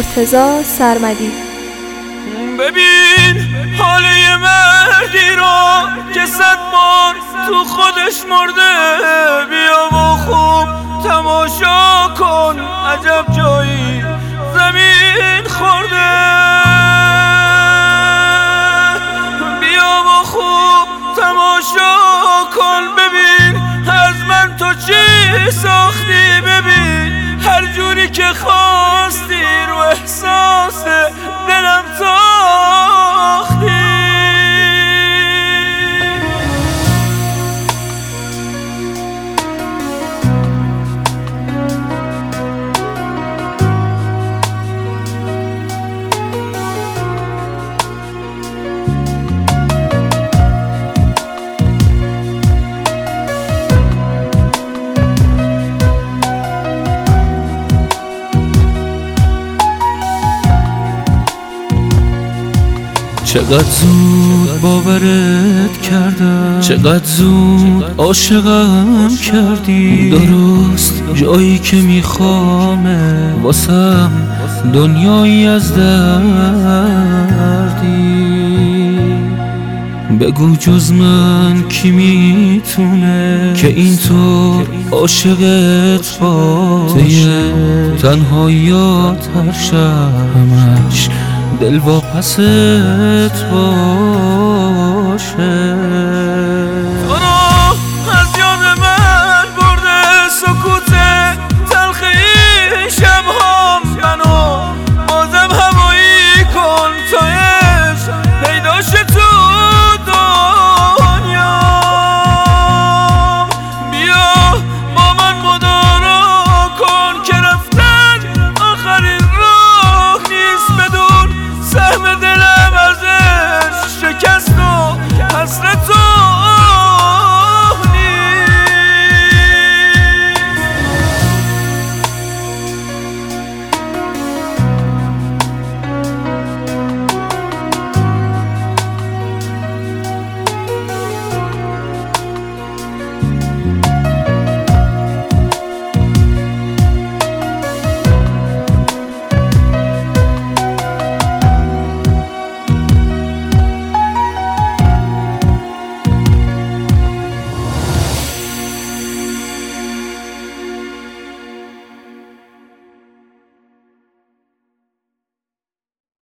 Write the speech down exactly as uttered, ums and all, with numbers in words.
مرتضی سرمدی. ببین حال یه مردی رو که صد بار تو خودش مرده، بیا و خوب تماشا کن، عجب جایی زمین خورده. بیا و خوب تماشا کن، ببین از من تو چی ساختی، ببین هر جوری که خواستی رو احساس دلم تاختی. چقدر زود باورت کردم، چقدر زود عاشقم کردی. درست جایی که میخوامه واسم دنیایی از دردی. بگو جز من کی میتونه که اینطور عاشقت باشه، تنهاییات هر شب همش دل واپست باشه.